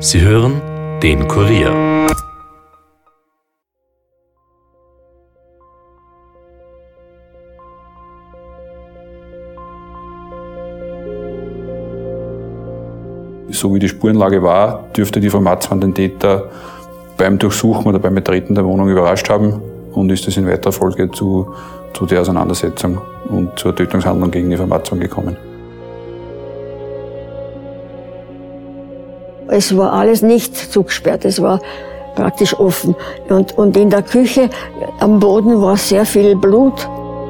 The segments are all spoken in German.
Sie hören den Kurier. So wie die Spurenlage war, dürfte die Frau Matzmann den Täter beim Durchsuchen oder beim Betreten der Wohnung überrascht haben und ist es in weiterer Folge zu der Auseinandersetzung und zur Tötungshandlung gegen die Frau Matzmann gekommen. Es war alles nicht zugesperrt, es war praktisch offen. Und in der Küche am Boden war sehr viel Blut.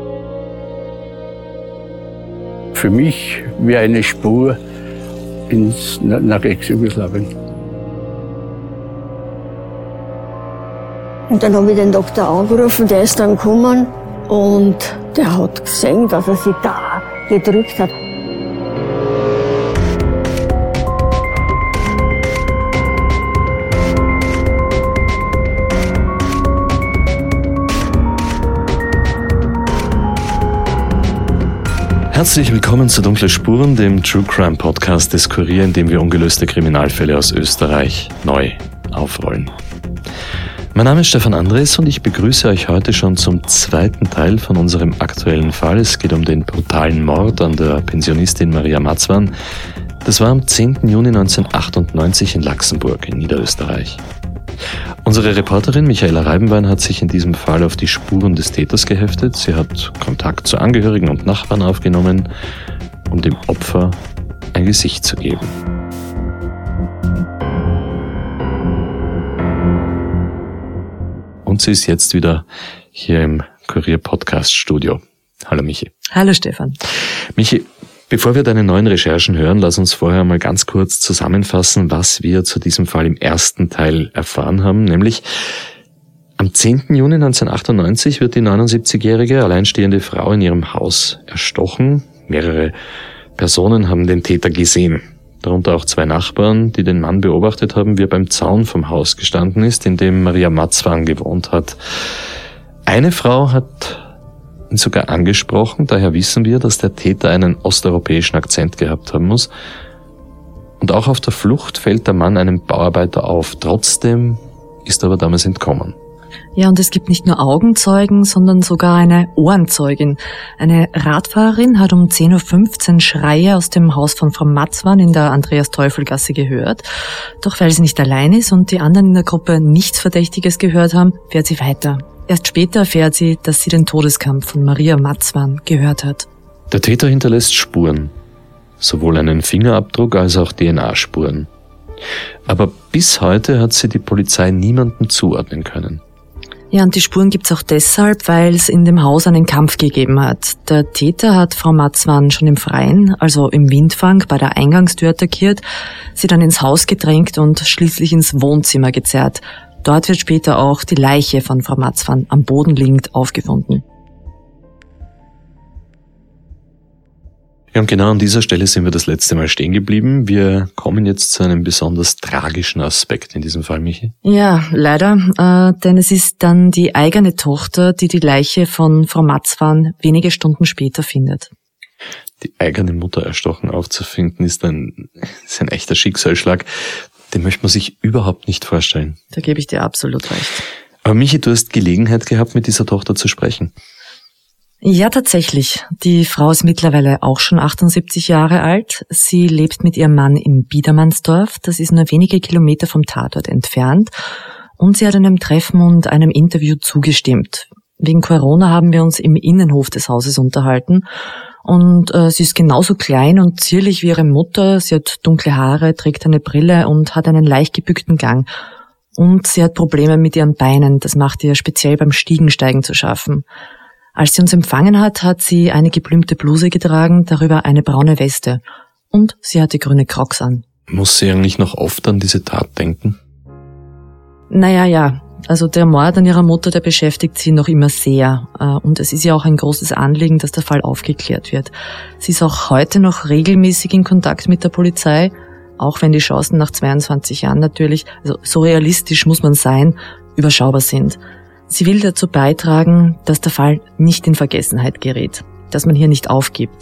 Für mich wie eine Spur nach Ex-Jugoslawien. Und dann habe ich den Doktor angerufen, der ist dann gekommen und der hat gesehen, dass er sich da gedrückt hat. Herzlich willkommen zu Dunkle Spuren, dem True Crime Podcast des Kurier, in dem wir ungelöste Kriminalfälle aus Österreich neu aufrollen. Mein Name ist Stefan Andres und ich begrüße euch heute schon zum zweiten Teil von unserem aktuellen Fall. Es geht um den brutalen Mord an der Pensionistin Maria Matzwan. Das war am 10. Juni 1998 in Laxenburg in Niederösterreich. Unsere Reporterin Michaela Reibenbein hat sich in diesem Fall auf die Spuren des Täters geheftet. Sie hat Kontakt zu Angehörigen und Nachbarn aufgenommen, um dem Opfer ein Gesicht zu geben. Und sie ist jetzt wieder hier im Kurier-Podcast-Studio. Hallo Michi. Hallo Stefan. Michi, bevor wir deine neuen Recherchen hören, lass uns vorher mal ganz kurz zusammenfassen, was wir zu diesem Fall im ersten Teil erfahren haben. Nämlich am 10. Juni 1998 wird die 79-jährige alleinstehende Frau in ihrem Haus erstochen. Mehrere Personen haben den Täter gesehen. Darunter auch zwei Nachbarn, die den Mann beobachtet haben, wie er beim Zaun vom Haus gestanden ist, in dem Maria Matzwan gewohnt hat. Eine Frau hat ihn sogar angesprochen, daher wissen wir, dass der Täter einen osteuropäischen Akzent gehabt haben muss. Und auch auf der Flucht fällt der Mann einem Bauarbeiter auf. Trotzdem ist er aber damals entkommen. Ja, und es gibt nicht nur Augenzeugen, sondern sogar eine Ohrenzeugin. Eine Radfahrerin hat um 10.15 Uhr Schreie aus dem Haus von Frau Matzwan in der Andreas-Teufel-Gasse gehört. Doch weil sie nicht allein ist und die anderen in der Gruppe nichts Verdächtiges gehört haben, fährt sie weiter. Erst später erfährt sie, dass sie den Todeskampf von Maria Matzwan gehört hat. Der Täter hinterlässt Spuren. Sowohl einen Fingerabdruck als auch DNA-Spuren. Aber bis heute hat sie die Polizei niemanden zuordnen können. Ja, und die Spuren gibt's auch deshalb, weil es in dem Haus einen Kampf gegeben hat. Der Täter hat Frau Matzwan schon im Freien, also im Windfang, bei der Eingangstür attackiert, sie dann ins Haus gedrängt und schließlich ins Wohnzimmer gezerrt. Dort wird später auch die Leiche von Frau Matzwan am Boden liegend aufgefunden. Ja, und genau an dieser Stelle sind wir das letzte Mal stehen geblieben. Wir kommen jetzt zu einem besonders tragischen Aspekt in diesem Fall, Michi. Ja, leider, denn es ist dann die eigene Tochter, die die Leiche von Frau Matzwan wenige Stunden später findet. Die eigene Mutter erstochen aufzufinden, ist ein echter Schicksalsschlag. Den möchte man sich überhaupt nicht vorstellen. Da gebe ich dir absolut recht. Aber Michi, du hast Gelegenheit gehabt, mit dieser Tochter zu sprechen. Ja, tatsächlich. Die Frau ist mittlerweile auch schon 78 Jahre alt. Sie lebt mit ihrem Mann in Biedermannsdorf. Das ist nur wenige Kilometer vom Tatort entfernt. Und sie hat einem Treffen und einem Interview zugestimmt. Wegen Corona haben wir uns im Innenhof des Hauses unterhalten. Und sie ist genauso klein und zierlich wie ihre Mutter. Sie hat dunkle Haare, trägt eine Brille und hat einen leicht gebückten Gang. Und sie hat Probleme mit ihren Beinen. Das macht ihr speziell beim Stiegensteigen zu schaffen. Als sie uns empfangen hat, hat sie eine geblümte Bluse getragen, darüber eine braune Weste. Und sie hatte grüne Crocs an. Muss sie eigentlich noch oft an diese Tat denken? Naja, ja. Also der Mord an ihrer Mutter, der beschäftigt sie noch immer sehr. Und es ist ja auch ein großes Anliegen, dass der Fall aufgeklärt wird. Sie ist auch heute noch regelmäßig in Kontakt mit der Polizei, auch wenn die Chancen nach 22 Jahren natürlich, also so realistisch muss man sein, überschaubar sind. Sie will dazu beitragen, dass der Fall nicht in Vergessenheit gerät, dass man hier nicht aufgibt.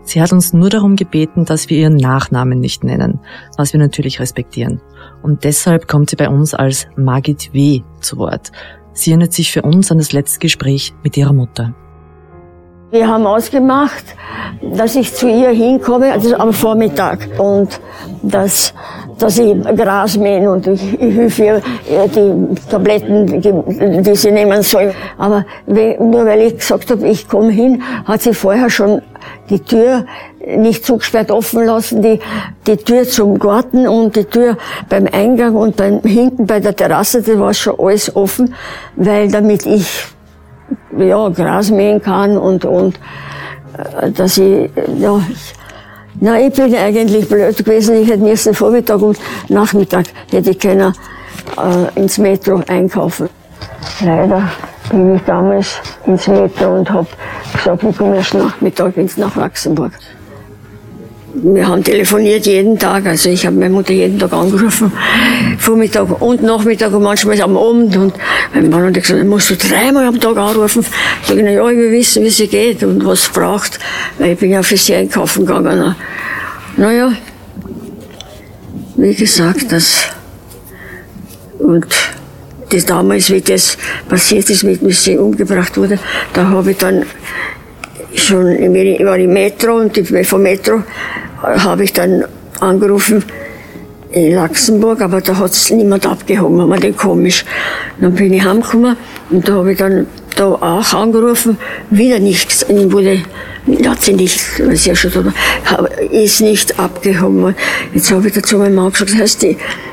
Sie hat uns nur darum gebeten, dass wir ihren Nachnamen nicht nennen, was wir natürlich respektieren. Und deshalb kommt sie bei uns als Margit W. zu Wort. Sie erinnert sich für uns an das letzte Gespräch mit ihrer Mutter. Wir haben ausgemacht, dass ich zu ihr hinkomme, also am Vormittag, und dass ich Gras mähen und ich helfe ihr die Tabletten, die sie nehmen soll. Aber nur weil ich gesagt habe, ich komme hin, hat sie vorher schon die Tür nicht zugesperrt offen lassen, die Tür zum Garten und die Tür beim Eingang und hinten bei der Terrasse, das war schon alles offen, weil damit ich Gras mähen kann und dass ich ich bin eigentlich blöd gewesen. Ich hätte müssen Vormittag und Nachmittag hätte ich können ins Metro einkaufen. Leider bin ich damals ins Metro und habe gesagt, ich komme erst Nachmittag nach Laxenburg. Wir haben telefoniert jeden Tag, also ich habe meine Mutter jeden Tag angerufen, Vormittag und Nachmittag und manchmal am Abend. Und mein Mann hat gesagt, musst du 3-mal am Tag anrufen. Sag ich, ja, ich will wissen, wie sie geht und was sie braucht, weil ich bin ja für sie einkaufen gegangen. Naja, wie gesagt, und das damals, wie das passiert ist, wie sie umgebracht wurde, da habe ich dann schon, ich war im Metro und vom Metro habe ich dann angerufen in Laxenburg, aber da hat es niemand abgehoben, war mir komisch. Dann bin ich heimgekommen und da habe ich dann da auch angerufen, wieder nichts, hat sie nicht, weil sie ja schon da war, ist nicht abgehoben. Jetzt habe ich dazu meinem Mann gesagt, das heißt,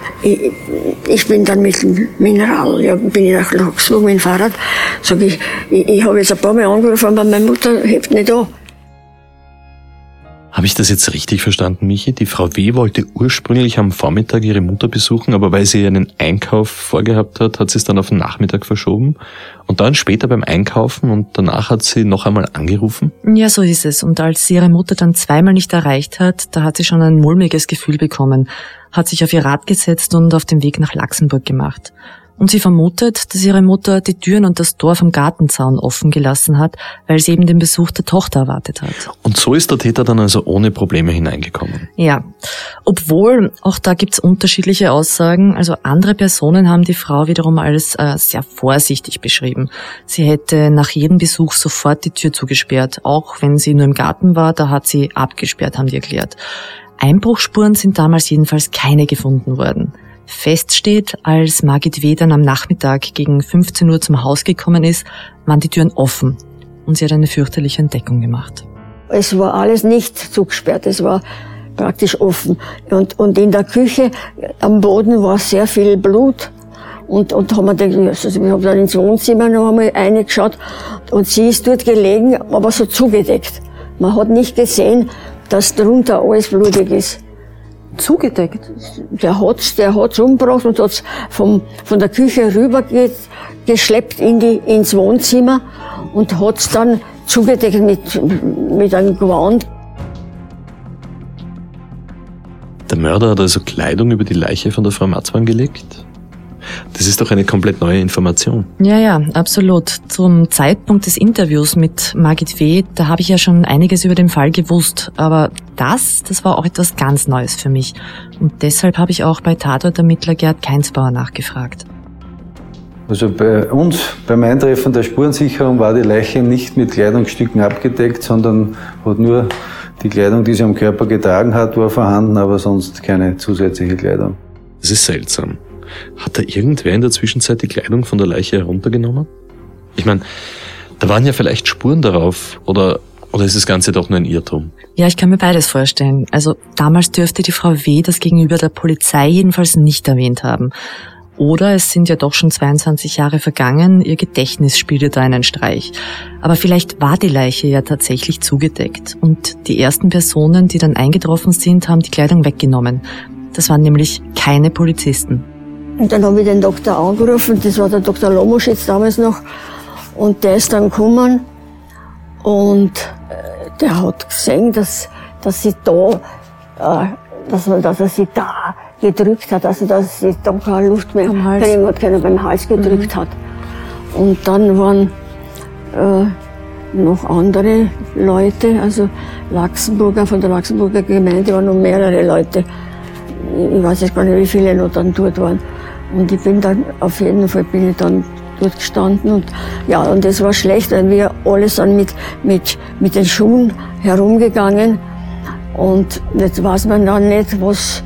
ich bin dann mit dem Mineral, bin ich nach Laxenburg mit dem Fahrrad, sag ich habe jetzt ein paar Mal angerufen, aber meine Mutter hebt nicht an. Habe ich das jetzt richtig verstanden, Michi? Die Frau W. wollte ursprünglich am Vormittag ihre Mutter besuchen, aber weil sie einen Einkauf vorgehabt hat, hat sie es dann auf den Nachmittag verschoben. Und dann später beim Einkaufen und danach hat sie noch einmal angerufen? Ja, so ist es. Und als sie ihre Mutter dann zweimal nicht erreicht hat, da hat sie schon ein mulmiges Gefühl bekommen, hat sich auf ihr Rad gesetzt und auf den Weg nach Laxenburg gemacht. Und sie vermutet, dass ihre Mutter die Türen und das Tor vom Gartenzaun offen gelassen hat, weil sie eben den Besuch der Tochter erwartet hat. Und so ist der Täter dann also ohne Probleme hineingekommen? Ja, obwohl, auch da gibt's unterschiedliche Aussagen. Also andere Personen haben die Frau wiederum als sehr vorsichtig beschrieben. Sie hätte nach jedem Besuch sofort die Tür zugesperrt. Auch wenn sie nur im Garten war, da hat sie abgesperrt, haben die erklärt. Einbruchsspuren sind damals jedenfalls keine gefunden worden. Fest steht, als Margit W. dann am Nachmittag gegen 15 Uhr zum Haus gekommen ist, waren die Türen offen und sie hat eine fürchterliche Entdeckung gemacht. Es war alles nicht zugesperrt, es war praktisch offen. Und in der Küche am Boden war sehr viel Blut. Und haben wir gedacht, also ich habe dann ins Wohnzimmer noch einmal reingeschaut und sie ist dort gelegen, aber so zugedeckt. Man hat nicht gesehen, dass drunter alles blutig ist. Zugedeckt? Der hat's umgebracht und hat's von der Küche rüber geschleppt ins Wohnzimmer und hat's dann zugedeckt mit einem Gewand. Der Mörder hat also Kleidung über die Leiche von der Frau Matzmann gelegt? Das ist doch eine komplett neue Information. Ja, absolut. Zum Zeitpunkt des Interviews mit Margit W., da habe ich ja schon einiges über den Fall gewusst. Aber das war auch etwas ganz Neues für mich. Und deshalb habe ich auch bei Tatortermittler Gerd Keinsbauer nachgefragt. Also bei uns, beim Eintreffen der Spurensicherung, war die Leiche nicht mit Kleidungsstücken abgedeckt, sondern hat nur die Kleidung, die sie am Körper getragen hat, war vorhanden, aber sonst keine zusätzliche Kleidung. Das ist seltsam. Hat da irgendwer in der Zwischenzeit die Kleidung von der Leiche heruntergenommen? Ich meine, da waren ja vielleicht Spuren darauf, oder ist das Ganze doch nur ein Irrtum? Ja, ich kann mir beides vorstellen. Also damals dürfte die Frau W. das gegenüber der Polizei jedenfalls nicht erwähnt haben. Oder es sind ja doch schon 22 Jahre vergangen, ihr Gedächtnis spielte da einen Streich. Aber vielleicht war die Leiche ja tatsächlich zugedeckt. Und die ersten Personen, die dann eingetroffen sind, haben die Kleidung weggenommen. Das waren nämlich keine Polizisten. Und dann habe ich den Doktor angerufen, das war der Dr. Lomoschitz damals noch, und der ist dann gekommen und der hat gesehen, dass sie da, dass er sie da gedrückt hat, also dass sie da keine Luft mehr beim Hals gedrückt hat. Und dann noch andere Leute, also von der Laxenburger Gemeinde waren noch mehrere Leute. Ich weiß jetzt gar nicht, wie viele noch dann dort waren. Und ich bin dann, auf jeden Fall bin ich dann dort gestanden und ja, und das war schlecht, weil wir alle sind mit den Schuhen herumgegangen und jetzt weiß man dann nicht, was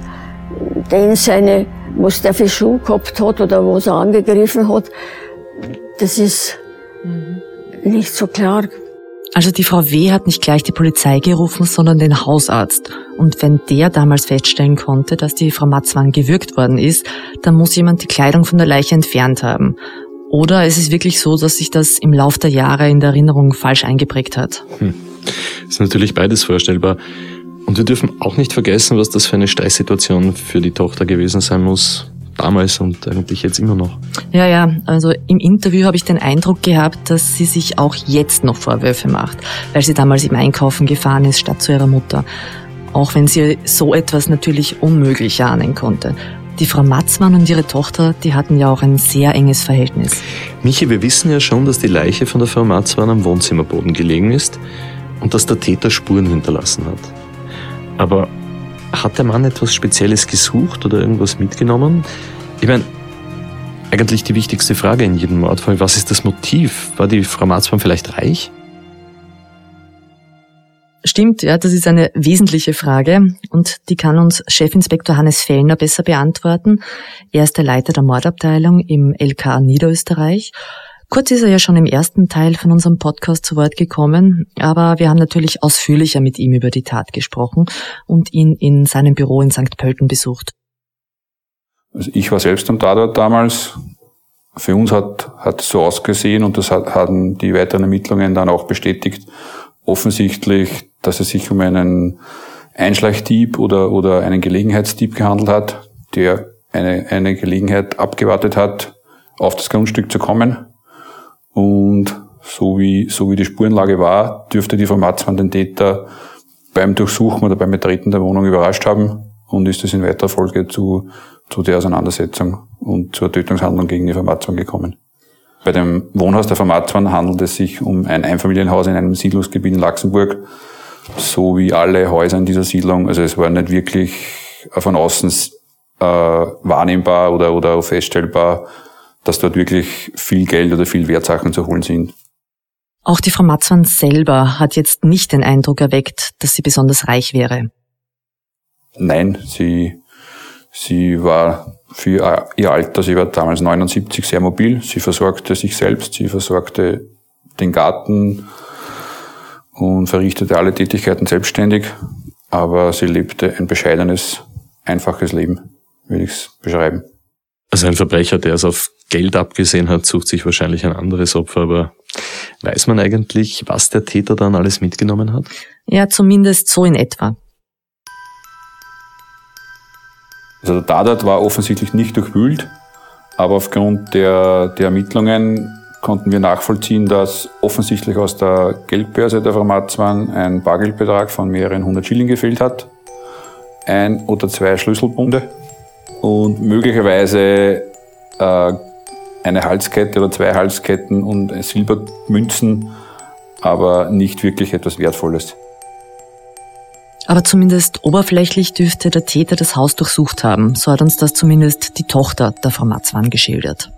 der für Schuh gehabt hat oder was er angegriffen hat. Das ist nicht so klar. Also die Frau W. hat nicht gleich die Polizei gerufen, sondern den Hausarzt. Und wenn der damals feststellen konnte, dass die Frau Matzwan gewürgt worden ist, dann muss jemand die Kleidung von der Leiche entfernt haben. Oder ist es wirklich so, dass sich das im Lauf der Jahre in der Erinnerung falsch eingeprägt hat? Ist natürlich beides vorstellbar. Und wir dürfen auch nicht vergessen, was das für eine Stresssituation für die Tochter gewesen sein muss. Damals und eigentlich jetzt immer noch. Ja, also im Interview habe ich den Eindruck gehabt, dass sie sich auch jetzt noch Vorwürfe macht, weil sie damals im Einkaufen gefahren ist, statt zu ihrer Mutter. Auch wenn sie so etwas natürlich unmöglich ahnen konnte. Die Frau Matzwan und ihre Tochter, die hatten ja auch ein sehr enges Verhältnis. Michi, wir wissen ja schon, dass die Leiche von der Frau Matzwan am Wohnzimmerboden gelegen ist und dass der Täter Spuren hinterlassen hat. Aber hat der Mann etwas Spezielles gesucht oder irgendwas mitgenommen? Ich meine, eigentlich die wichtigste Frage in jedem Mordfall, was ist das Motiv? War die Frau Matzwan vielleicht reich? Stimmt, ja, das ist eine wesentliche Frage und die kann uns Chefinspektor Hannes Fellner besser beantworten. Er ist der Leiter der Mordabteilung im LKA Niederösterreich. Kurz ist er ja schon im ersten Teil von unserem Podcast zu Wort gekommen, aber wir haben natürlich ausführlicher mit ihm über die Tat gesprochen und ihn in seinem Büro in St. Pölten besucht. Also ich war selbst am Tatort damals. Für uns hat es so ausgesehen und das hatten die weiteren Ermittlungen dann auch bestätigt, offensichtlich, dass es sich um einen Einschleichdieb oder einen Gelegenheitsdieb gehandelt hat, der eine Gelegenheit abgewartet hat, auf das Grundstück zu kommen. Und so wie die Spurenlage war, dürfte die Frau Matzwan den Täter beim Durchsuchen oder beim Betreten der Wohnung überrascht haben und ist es in weiterer Folge zu der Auseinandersetzung und zur Tötungshandlung gegen die Frau Matzwan gekommen. Bei dem Wohnhaus der Frau Matzwan handelt es sich um ein Einfamilienhaus in einem Siedlungsgebiet in Laxenburg, so wie alle Häuser in dieser Siedlung. Also es war nicht wirklich von außen wahrnehmbar oder feststellbar, dass dort wirklich viel Geld oder viel Wertsachen zu holen sind. Auch die Frau Matzwan selber hat jetzt nicht den Eindruck erweckt, dass sie besonders reich wäre. Nein, sie war für ihr Alter, sie war damals 79, sehr mobil. Sie versorgte sich selbst, sie versorgte den Garten und verrichtete alle Tätigkeiten selbstständig. Aber sie lebte ein bescheidenes, einfaches Leben, würde ich es beschreiben. Also ein Verbrecher, der es auf Geld abgesehen hat, sucht sich wahrscheinlich ein anderes Opfer, aber weiß man eigentlich, was der Täter dann alles mitgenommen hat? Ja, zumindest so in etwa. Also der Tatort war offensichtlich nicht durchwühlt, aber aufgrund der Ermittlungen konnten wir nachvollziehen, dass offensichtlich aus der Geldbörse der Frau Matzwan ein Bargeldbetrag von mehreren 100 Schilling gefehlt hat, 1 oder 2 Schlüsselbunde und möglicherweise eine Halskette oder 2 Halsketten und Silbermünzen, aber nicht wirklich etwas Wertvolles. Aber zumindest oberflächlich dürfte der Täter das Haus durchsucht haben. So hat uns das zumindest die Tochter der Frau Matzwan geschildert.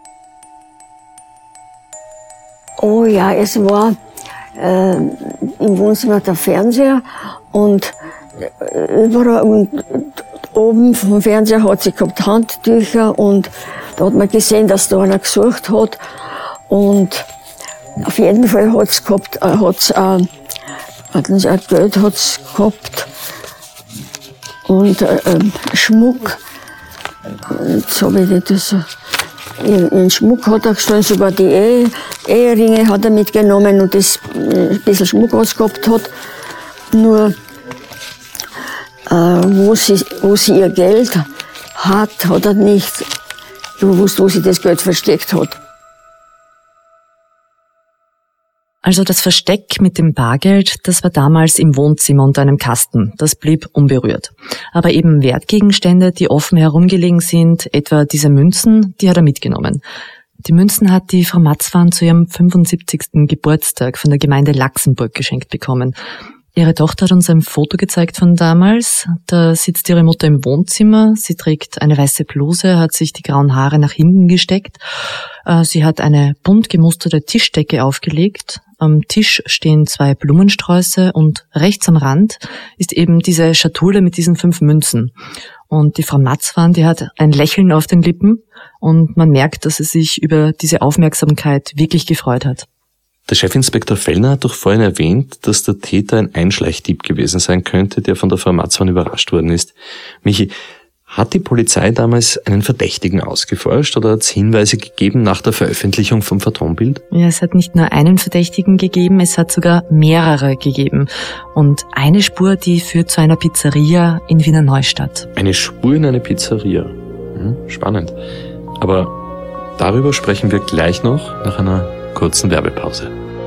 Oh ja, es war im Wohnzimmer der Fernseher und überall und oben vom Fernseher hat sie gehabt Handtücher und da hat man gesehen, dass da einer gesucht hat und auf jeden Fall hat's gehabt, Geld hat's gehabt und Schmuck. Jetzt habe ich das. In Schmuck hat er gestohlen, sogar die Eheringe hat er mitgenommen und das ein bisschen Schmuck, was gehabt hat. Nur wo sie ihr Geld hat er nicht gewusst, wo sie das Geld versteckt hat. Also das Versteck mit dem Bargeld, das war damals im Wohnzimmer unter einem Kasten. Das blieb unberührt. Aber eben Wertgegenstände, die offen herumgelegen sind, etwa diese Münzen, die hat er mitgenommen. Die Münzen hat die Frau Matzwan zu ihrem 75. Geburtstag von der Gemeinde Laxenburg geschenkt bekommen. Ihre Tochter hat uns ein Foto gezeigt von damals. Da sitzt ihre Mutter im Wohnzimmer. Sie trägt eine weiße Bluse, hat sich die grauen Haare nach hinten gesteckt. Sie hat eine bunt gemusterte Tischdecke aufgelegt. Am Tisch stehen 2 Blumensträuße und rechts am Rand ist eben diese Schatulle mit diesen 5 Münzen. Und die Frau Matzwan, die hat ein Lächeln auf den Lippen und man merkt, dass sie sich über diese Aufmerksamkeit wirklich gefreut hat. Der Chefinspektor Fellner hat doch vorhin erwähnt, dass der Täter ein Einschleichdieb gewesen sein könnte, der von der Frau Matzwan überrascht worden ist. Michi, hat die Polizei damals einen Verdächtigen ausgeforscht oder hat es Hinweise gegeben nach der Veröffentlichung vom Phantombild? Ja, es hat nicht nur einen Verdächtigen gegeben, es hat sogar mehrere gegeben. Und eine Spur, die führt zu einer Pizzeria in Wiener Neustadt. Eine Spur in eine Pizzeria. Spannend. Aber darüber sprechen wir gleich noch nach einer kurzen Werbepause.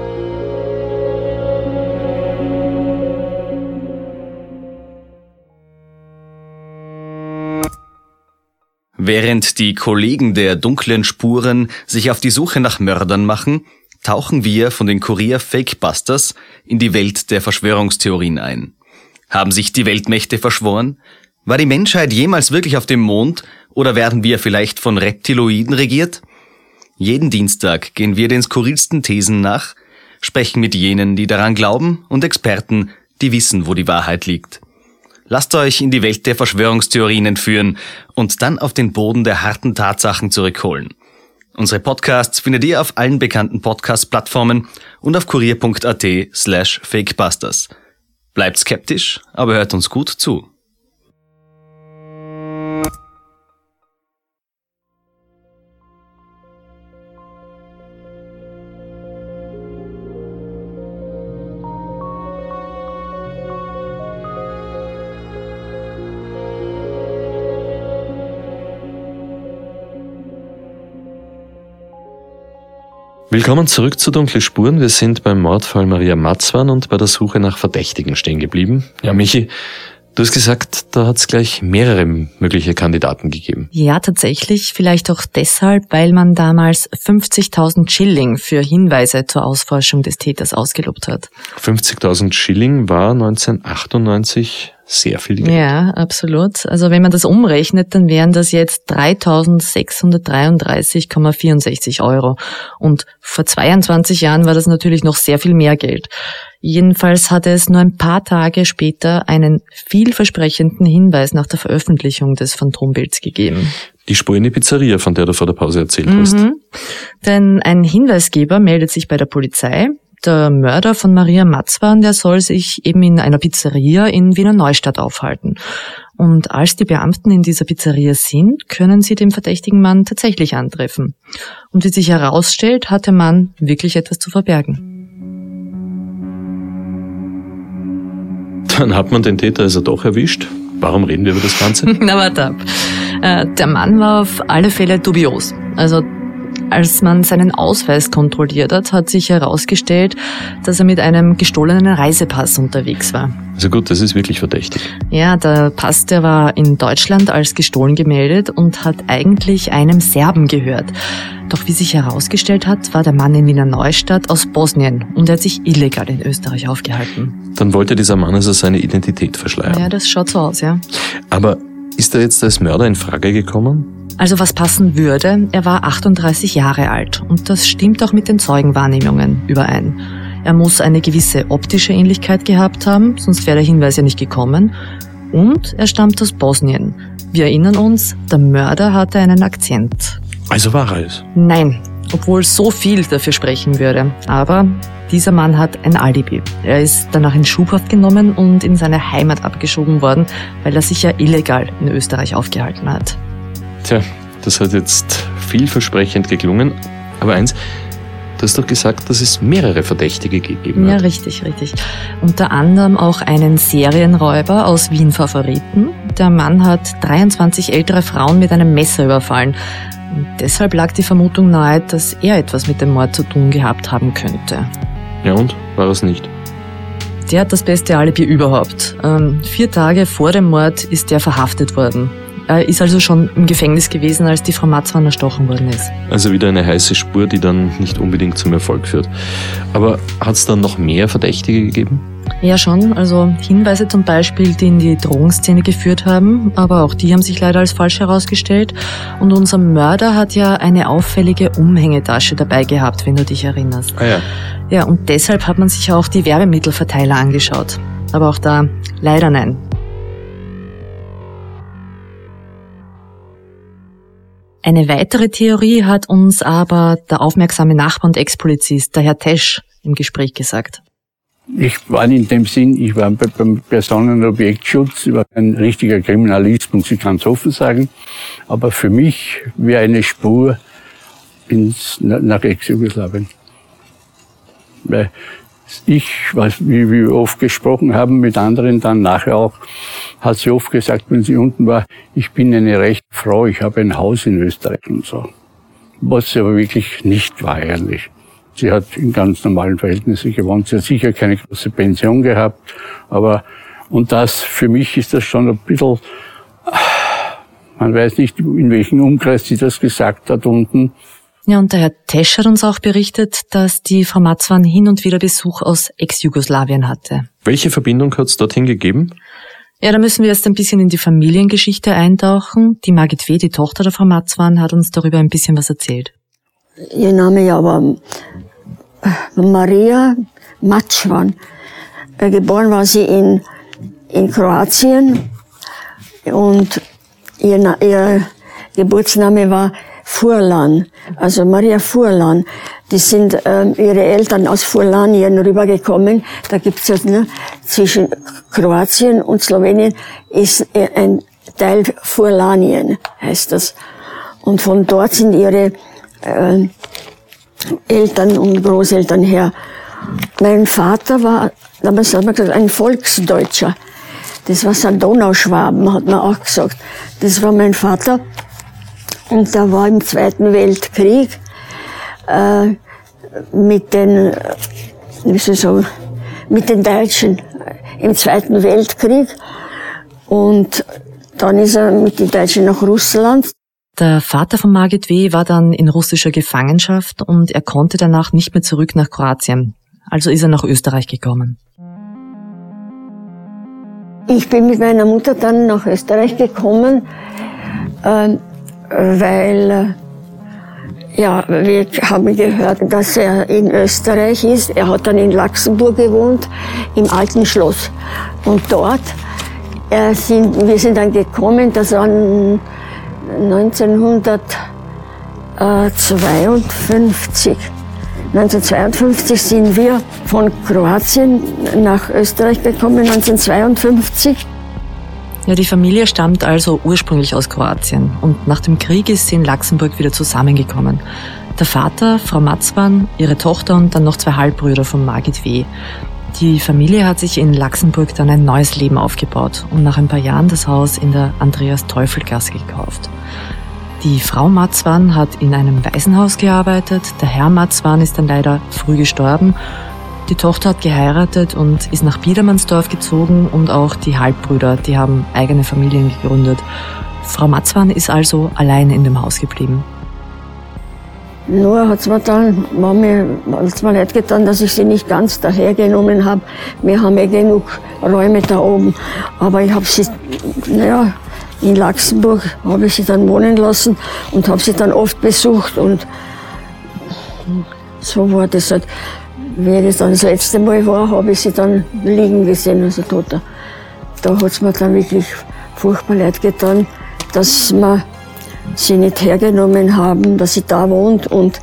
Während die Kollegen der dunklen Spuren sich auf die Suche nach Mördern machen, tauchen wir von den Kurier Fakebusters in die Welt der Verschwörungstheorien ein. Haben sich die Weltmächte verschworen? War die Menschheit jemals wirklich auf dem Mond oder werden wir vielleicht von Reptiloiden regiert? Jeden Dienstag gehen wir den skurrilsten Thesen nach, sprechen mit jenen, die daran glauben, und Experten, die wissen, wo die Wahrheit liegt. Lasst euch in die Welt der Verschwörungstheorien entführen und dann auf den Boden der harten Tatsachen zurückholen. Unsere Podcasts findet ihr auf allen bekannten Podcast-Plattformen und auf kurier.at/fakebusters. Bleibt skeptisch, aber hört uns gut zu. Willkommen zurück zu Dunkle Spuren. Wir sind beim Mordfall Maria Matzwan und bei der Suche nach Verdächtigen stehen geblieben. Ja, Michi, du hast gesagt, da hat es gleich mehrere mögliche Kandidaten gegeben. Ja, tatsächlich. Vielleicht auch deshalb, weil man damals 50.000 Schilling für Hinweise zur Ausforschung des Täters ausgelobt hat. 50.000 Schilling war 1998 sehr viel Geld. Ja, absolut. Also wenn man das umrechnet, dann wären das jetzt 3.633,64 €. Und vor 22 Jahren war das natürlich noch sehr viel mehr Geld. Jedenfalls hatte es nur ein paar Tage später einen vielversprechenden Hinweis nach der Veröffentlichung des Phantombilds gegeben. Die Spur in die Pizzeria, von der du vor der Pause erzählt hast. Denn ein Hinweisgeber meldet sich bei der Polizei. Der Mörder von Maria Matzwan, der soll sich eben in einer Pizzeria in Wiener Neustadt aufhalten. Und als die Beamten in dieser Pizzeria sind, können sie den verdächtigen Mann tatsächlich antreffen. Und wie sich herausstellt, hat der Mann wirklich etwas zu verbergen. Dann hat man den Täter also doch erwischt. Warum reden wir über das Ganze? Na, warte ab. Der Mann war auf alle Fälle dubios. Also als man seinen Ausweis kontrolliert hat, hat sich herausgestellt, dass er mit einem gestohlenen Reisepass unterwegs war. Also gut, das ist wirklich verdächtig. Ja, der Pass, der war in Deutschland als gestohlen gemeldet und hat eigentlich einem Serben gehört. Doch wie sich herausgestellt hat, war der Mann in Wiener Neustadt aus Bosnien und er hat sich illegal in Österreich aufgehalten. Dann wollte dieser Mann also seine Identität verschleiern. Ja, das schaut so aus, ja. Aber ist er jetzt als Mörder in Frage gekommen? Also was passen würde, er war 38 Jahre alt und das stimmt auch mit den Zeugenwahrnehmungen überein. Er muss eine gewisse optische Ähnlichkeit gehabt haben, sonst wäre der Hinweis ja nicht gekommen. Und er stammt aus Bosnien. Wir erinnern uns, der Mörder hatte einen Akzent. Also war er es? Nein, obwohl so viel dafür sprechen würde. Aber dieser Mann hat ein Alibi. Er ist danach in Schubhaft genommen und in seine Heimat abgeschoben worden, weil er sich ja illegal in Österreich aufgehalten hat. Tja, das hat jetzt vielversprechend geklungen. Aber eins, du hast doch gesagt, dass es mehrere Verdächtige gegeben hat. Ja, richtig. Unter anderem auch einen Serienräuber aus Wien Favoriten. Der Mann hat 23 ältere Frauen mit einem Messer überfallen. Und deshalb lag die Vermutung nahe, dass er etwas mit dem Mord zu tun gehabt haben könnte. Ja und? War es nicht? Der hat das beste Alibi überhaupt. 4 Tage vor dem Mord ist er verhaftet worden. Er ist also schon im Gefängnis gewesen, als die Frau Matzwan erstochen worden ist. Also wieder eine heiße Spur, die dann nicht unbedingt zum Erfolg führt. Aber hat es dann noch mehr Verdächtige gegeben? Ja schon, also Hinweise zum Beispiel, die in die Drogenszene geführt haben, aber auch die haben sich leider als falsch herausgestellt. Und unser Mörder hat ja eine auffällige Umhängetasche dabei gehabt, wenn du dich erinnerst. Ah ja. Ja, und deshalb hat man sich auch die Werbemittelverteiler angeschaut. Aber auch da leider nein. Eine weitere Theorie hat uns aber der aufmerksame Nachbar und Ex-Polizist, der Herr Tesch, im Gespräch gesagt. Ich war in dem Sinn, ich war beim Personen- und Objektschutz, ich war ein richtiger Kriminalist, muss ich ganz offen sagen. Aber für mich wäre eine Spur nach Ex-Jugoslawien. Weil ich, wie wir oft gesprochen haben mit anderen, dann nachher auch, hat sie oft gesagt, wenn sie unten war, ich bin eine rechte Frau, ich habe ein Haus in Österreich und so. Was sie aber wirklich nicht war eigentlich. Sie hat in ganz normalen Verhältnissen gewohnt. Sie hat sicher keine große Pension gehabt. Und das, für mich ist das schon ein bisschen, man weiß nicht, in welchem Umkreis sie das gesagt hat unten. Ja, und der Herr Tesch hat uns auch berichtet, dass die Frau Matzwan hin und wieder Besuch aus Ex-Jugoslawien hatte. Welche Verbindung hat es dorthin gegeben? Ja, da müssen wir jetzt ein bisschen in die Familiengeschichte eintauchen. Die Margit W., die Tochter der Frau Matzwan, hat uns darüber ein bisschen was erzählt. Ihr Name ja war Maria Matzwan. Geboren war sie in Kroatien und ihr Geburtsname war Furlan, also Maria Furlan. Die sind ihre Eltern aus Furlanien rübergekommen. Da gibt's ja zwischen Kroatien und Slowenien ist ein Teil Furlanien, heißt das. Und von dort sind ihre Eltern und Großeltern her. Mein Vater war, damals hat man gesagt, ein Volksdeutscher. Das war so ein Donauschwaben, hat man auch gesagt. Das war mein Vater. Und der war im Zweiten Weltkrieg mit den Deutschen im Zweiten Weltkrieg. Und dann ist er mit den Deutschen nach Russland. Der Vater von Margit W. war dann in russischer Gefangenschaft und er konnte danach nicht mehr zurück nach Kroatien. Also ist er nach Österreich gekommen. Ich bin mit meiner Mutter dann nach Österreich gekommen, weil wir haben gehört, dass er in Österreich ist. Er hat dann in Laxenburg gewohnt, im Alten Schloss. Und dort wir sind dann gekommen, das war 1952. 1952 sind wir von Kroatien nach Österreich gekommen, 1952. Ja, die Familie stammt also ursprünglich aus Kroatien und nach dem Krieg ist sie in Laxenburg wieder zusammengekommen. Der Vater, Frau Matzwan, ihre Tochter und dann noch 2 Halbbrüder von Margit W. Die Familie hat sich in Laxenburg dann ein neues Leben aufgebaut und nach ein paar Jahren das Haus in der Andreas-Teufel-Gasse gekauft. Die Frau Matzwan hat in einem Waisenhaus gearbeitet, der Herr Matzwan ist dann leider früh gestorben. Die Tochter hat geheiratet und ist nach Biedermannsdorf gezogen und auch die Halbbrüder, die haben eigene Familien gegründet. Frau Matzwan ist also allein in dem Haus geblieben. Nur hat's mir leid getan, dass ich sie nicht ganz dahergenommen habe. Wir haben ja genug Räume da oben. Aber ich habe sie, in Laxenburg habe ich sie dann wohnen lassen und habe sie dann oft besucht. Und so war das halt. Wie das dann das letzte Mal war, habe ich sie dann liegen gesehen, also tot. Da hat's mir dann wirklich furchtbar leid getan, dass wir sie nicht hergenommen haben, dass sie da wohnt. Und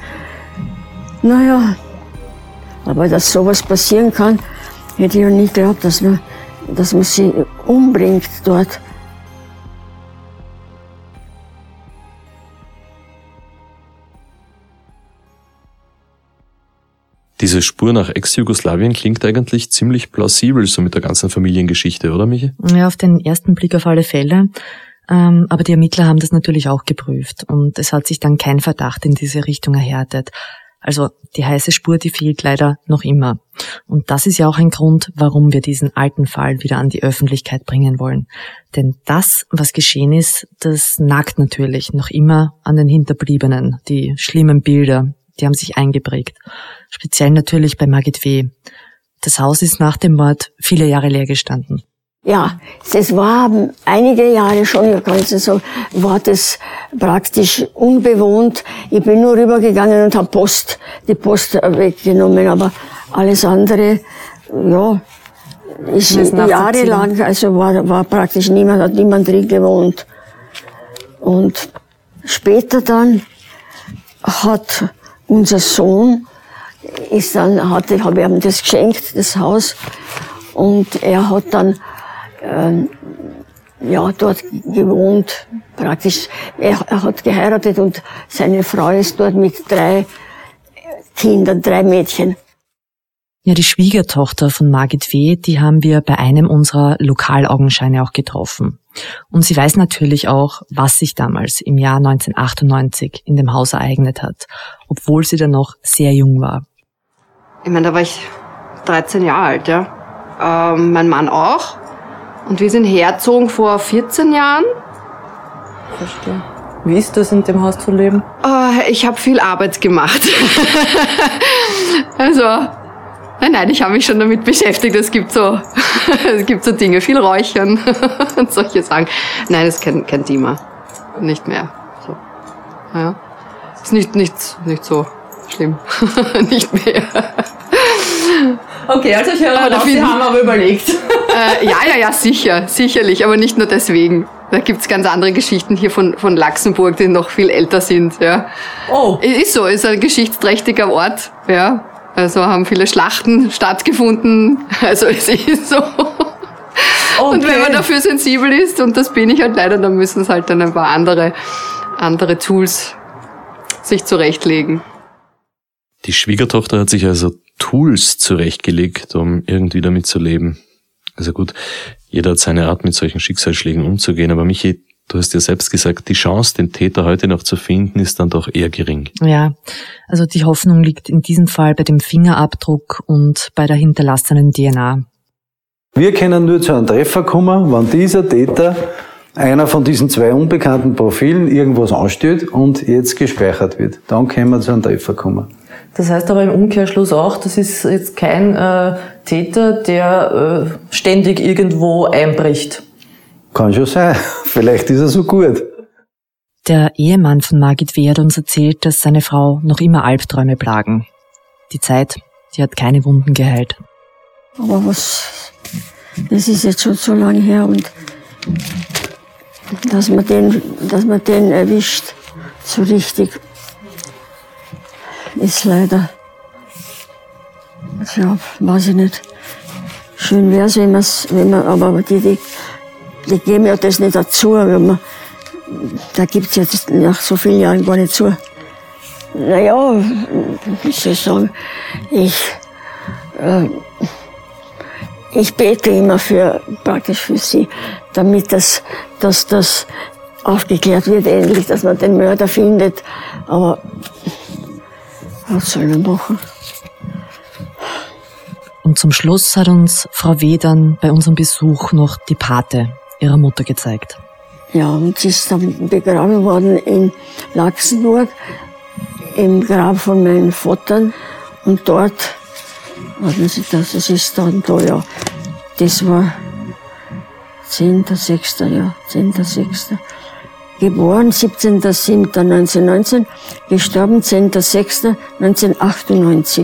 aber dass sowas passieren kann, hätte ich ja nicht geglaubt, dass man sie umbringt dort. Diese Spur nach Ex-Jugoslawien klingt eigentlich ziemlich plausibel, so mit der ganzen Familiengeschichte, oder Michi? Ja, auf den ersten Blick auf alle Fälle. Aber die Ermittler haben das natürlich auch geprüft und es hat sich dann kein Verdacht in diese Richtung erhärtet. Also die heiße Spur, die fehlt leider noch immer. Und das ist ja auch ein Grund, warum wir diesen alten Fall wieder an die Öffentlichkeit bringen wollen. Denn das, was geschehen ist, das nagt natürlich noch immer an den Hinterbliebenen. Die schlimmen Bilder, die haben sich eingeprägt. Speziell natürlich bei Margit W. Das Haus ist nach dem Mord viele Jahre leer gestanden. Ja, das war einige Jahre schon, ich kann jetzt sagen, war das praktisch unbewohnt. Ich bin nur rübergegangen und habe die Post weggenommen, aber alles andere, ja, ist jahrelang, also war praktisch hat niemand drin gewohnt. Und später dann hat unser Sohn habe ich ihm das geschenkt, das Haus, und er hat dann dort gewohnt, praktisch. Er hat geheiratet und seine Frau ist dort mit 3 Kindern, 3 Mädchen. Ja, die Schwiegertochter von Margit W., die haben wir bei einem unserer Lokalaugenscheine auch getroffen. Und sie weiß natürlich auch, was sich damals im Jahr 1998 in dem Haus ereignet hat, obwohl sie dann noch sehr jung war. Ich meine, da war ich 13 Jahre alt, ja. Mein Mann auch. Und wir sind hergezogen vor 14 Jahren. Verstehe. Wie ist das, in dem Haus zu leben? Ich habe viel Arbeit gemacht. Also, nein, ich habe mich schon damit beschäftigt. Es gibt so Dinge, viel Räuchern und solche Sachen. Nein, das ist kein Thema. Nicht mehr. So. Ja. Ist nicht so schlimm. Nicht mehr. Okay, also ich höre raus, Sie haben aber überlegt. Ja, sicherlich, aber nicht nur deswegen. Da gibt's ganz andere Geschichten hier von Laxenburg, die noch viel älter sind. Ja. Oh. Ist so, ist ein geschichtsträchtiger Ort. Ja. Also haben viele Schlachten stattgefunden. Also es ist so. Okay. Und wenn man dafür sensibel ist, und das bin ich halt leider, dann müssen es halt dann ein paar andere Tools sich zurechtlegen. Die Schwiegertochter hat sich also Tools zurechtgelegt, um irgendwie damit zu leben. Also gut, jeder hat seine Art, mit solchen Schicksalsschlägen umzugehen, aber Michi, du hast ja selbst gesagt, die Chance, den Täter heute noch zu finden, ist dann doch eher gering. Ja, also die Hoffnung liegt in diesem Fall bei dem Fingerabdruck und bei der hinterlassenen DNA. Wir können nur zu einem Treffer kommen, wenn dieser Täter einer von diesen 2 unbekannten Profilen irgendwas anstellt und jetzt gespeichert wird. Dann können wir zu einem Treffer kommen. Das heißt aber im Umkehrschluss auch, das ist jetzt kein Täter, der ständig irgendwo einbricht. Kann schon sein. Vielleicht ist er so gut. Der Ehemann von Margit W. hat uns erzählt, dass seine Frau noch immer Albträume plagen. Die Zeit, die hat keine Wunden geheilt. Aber das ist jetzt schon so lange her, und dass man den erwischt, so richtig, ist leider, ja, weiß ich nicht. Schön wär's, wenn man, aber die geben ja das nicht dazu, da gibt's jetzt nach so vielen Jahren gar nicht zu. Naja, wie soll ich sagen, ich bete immer praktisch für sie, damit dass das aufgeklärt wird endlich, dass man den Mörder findet, aber was soll man machen? Und zum Schluss hat uns Frau W. dann bei unserem Besuch noch die Pate ihrer Mutter gezeigt. Ja, und sie ist dann begraben worden in Laxenburg, im Grab von meinen Vatern. Und dort, warten Sie, das ist dann da, ja, das war 10.06., ja, 10.06. Geboren 17.07.1919, gestorben 10.06.1998.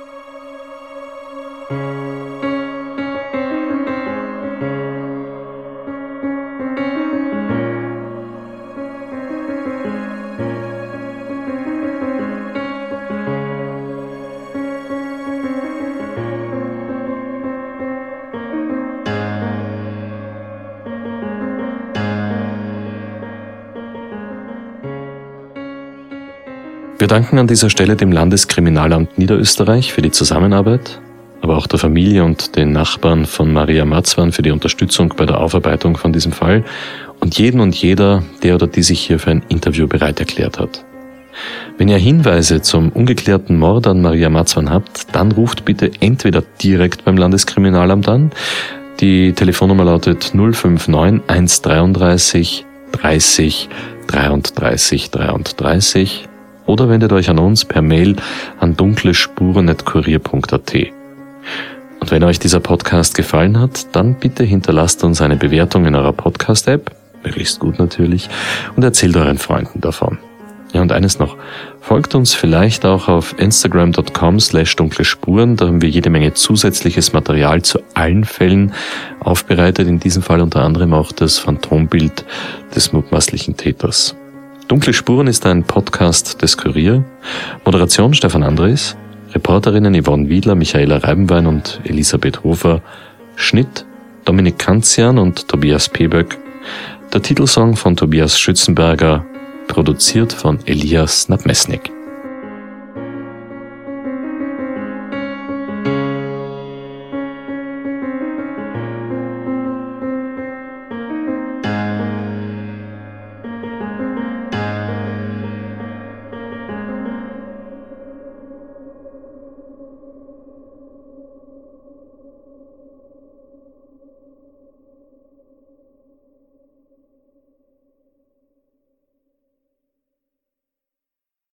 Wir danken an dieser Stelle dem Landeskriminalamt Niederösterreich für die Zusammenarbeit, aber auch der Familie und den Nachbarn von Maria Matzwan für die Unterstützung bei der Aufarbeitung von diesem Fall und jeden und jeder, der oder die sich hier für ein Interview bereit erklärt hat. Wenn ihr Hinweise zum ungeklärten Mord an Maria Matzwan habt, dann ruft bitte entweder direkt beim Landeskriminalamt an. Die Telefonnummer lautet 059 133 30 33 33 oder wendet euch an uns per Mail an dunklespuren@kurier.at. Und wenn euch dieser Podcast gefallen hat, dann bitte hinterlasst uns eine Bewertung in eurer Podcast-App, möglichst gut natürlich, und erzählt euren Freunden davon. Ja, und eines noch. Folgt uns vielleicht auch auf instagram.com/dunklespuren. Da haben wir jede Menge zusätzliches Material zu allen Fällen aufbereitet. In diesem Fall unter anderem auch das Phantombild des mutmaßlichen Täters. Dunkle Spuren ist ein Podcast des Kurier. Moderation Stefan Andres. Reporterinnen Yvonne Wiedler, Michaela Reibenwein und Elisabeth Hofer. Schnitt Dominik Kanzian und Tobias Peböck. Der Titelsong von Tobias Schützenberger, produziert von Elias Nabmesnik.